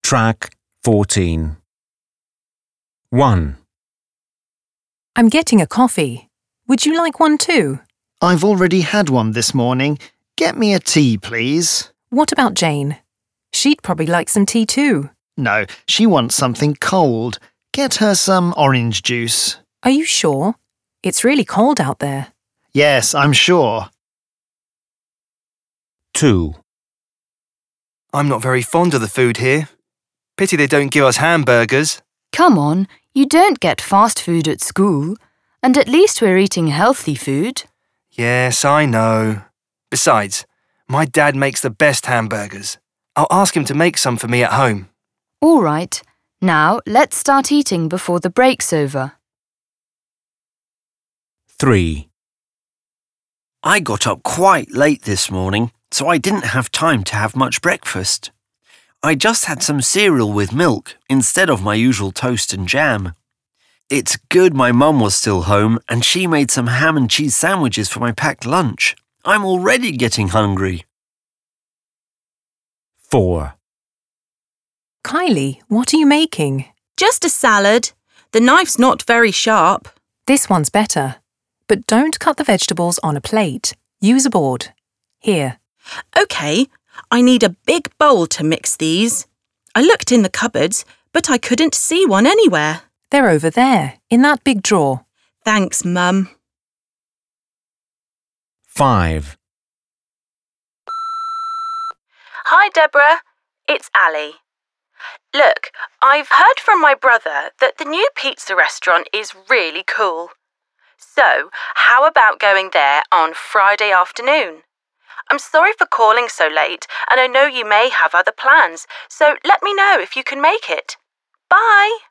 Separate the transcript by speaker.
Speaker 1: Track 14. 1.
Speaker 2: I'm getting a coffee. Would you like one too?
Speaker 3: I've already had one this morning. Get me a tea, please.
Speaker 2: What about Jane? She'd probably like some tea too.
Speaker 3: No, she wants something cold. Get her some orange juice.
Speaker 2: Are you sure? It's really cold out there.
Speaker 3: Yes, I'm sure.
Speaker 1: 2.
Speaker 4: I'm not very fond of the food here. Pity they don't give us hamburgers.
Speaker 5: Come on, you don't get fast food at school. And at least we're eating healthy food.
Speaker 4: Yes, I know. Besides, my dad makes the best hamburgers. I'll ask him to make some for me at home.
Speaker 5: All right. Now, let's start eating before the break's over.
Speaker 1: 3.
Speaker 6: I got up quite late this morning, so I didn't have time to have much breakfast. I just had some cereal with milk instead of my usual toast and jam. It's good my mum was still home and she made some ham and cheese sandwiches for my packed lunch. I'm already getting hungry.
Speaker 1: 4.
Speaker 2: Kylie, what are you making?
Speaker 7: Just a salad. The knife's not very sharp.
Speaker 2: This one's better. But don't cut the vegetables on a plate. Use a board. Here.
Speaker 7: OK, I need a big bowl to mix these. I looked in the cupboards, but I couldn't see one anywhere.
Speaker 2: They're over there, in that big drawer.
Speaker 7: Thanks, Mum.
Speaker 1: 5.
Speaker 7: Hi, Deborah. It's Ali. Look, I've heard from my brother that the new pizza restaurant is really cool. So, how about going there on Friday afternoon? I'm sorry for calling so late, and I know you may have other plans, so let me know if you can make it. Bye!